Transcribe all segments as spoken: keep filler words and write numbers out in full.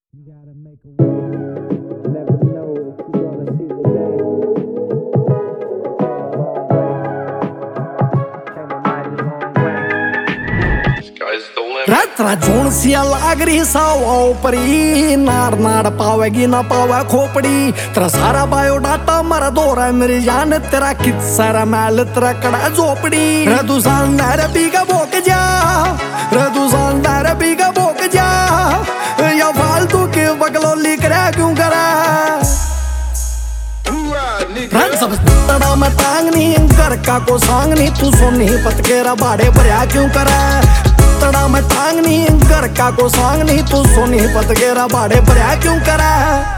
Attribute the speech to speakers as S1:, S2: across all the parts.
S1: You gotta make a way. Never know if you're gonna see the day. Came a mighty long way.
S2: Sky's the limit.
S3: रात्रा जोन सिया लागरी सावा परी नार नार पावेगी ना पावे खोपड़ी तेरा सारा बायोडाटा मरा दौरा है मेरी जान तेरा कित सारा मैल तेरा कड़ा झोपड़ी रे तू सांदार पीका भोक जा रे तू सांदार पीका भोक जा या फालतू के बकलोली करे क्यों करा रंग सब तड़ा में टांगनी घर का को सांगनी तू सोनी पतकेरा बाड़े भरिया क्यों करा तड़ा में टांगनी घर का को सांगनी तू सोनी पतकेरा बाड़े भरिया क्यों करा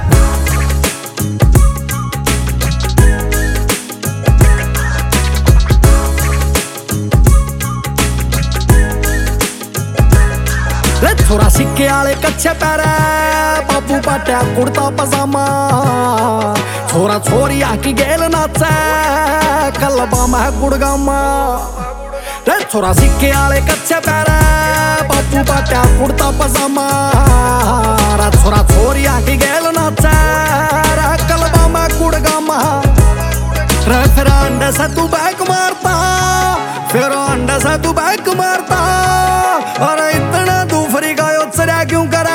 S3: छोरा सिक्के आले कच्चे पैर बाबू पाटिया कुर्ता पजामा छोरा छोरी आकी गेल नाचे कलबा में गुड़गामा रे छोरा सिक्के आले कच्चे पैर बाबू पाटिया कुर्ता पजामा छोरा छोरी आकी गेल नाचे कलबा में गुड़गामा रे फिर अंडे से तू बैक मारता फिर अंडे से तू बैक मारता अरे इतना दूफरी का योत्सर्या क्यों करा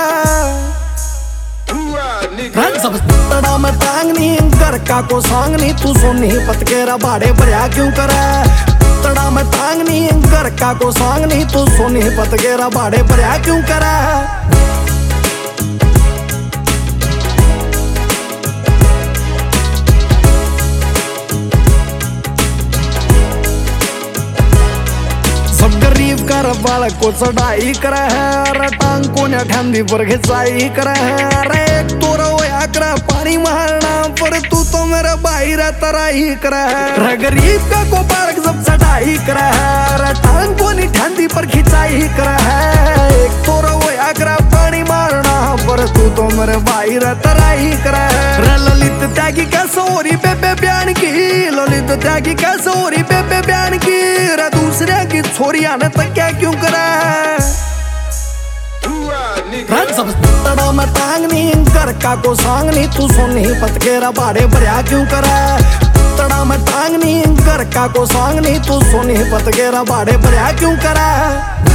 S3: रंग सब तड़ा में टांगनी घर का को सांगनी तू सोनी पतकेरा बाड़े भरिया क्यों करा तड़ा में टांगनी घर का को सांगनी तू सोनी पतकेरा बाड़े भरिया क्यों करा गरीब कर बाल को चढ़ाई करे है टांग को न ठंडी पर खिंचाई करे है अरे एक तो रोया करे पानी मारना पर तू तो मेरा भाई रे तराई करे है गरीब का को पार्क सब चढ़ाई करे है टांग को न ठंडी पर खिंचाई करे है एक तो रोया करे पानी मारना पर तू तो मेरे भाई रे तराई करे है ललित त्यागी कैसे हो रही बेबे बयान की ललित त्यागी कैसे हो रही बेबे बयान की रे दूसरे की छोरिया ने तक क्या क्यों करा रंग सब तड़ा में टांगनी घर का को सांगनी तू सोनी पतकेरा बाड़े भरिया क्यों करा तड़ा में टांगनी घर का को सांगनी तू सोनी पतकेरा बाड़े भरिया क्यों करा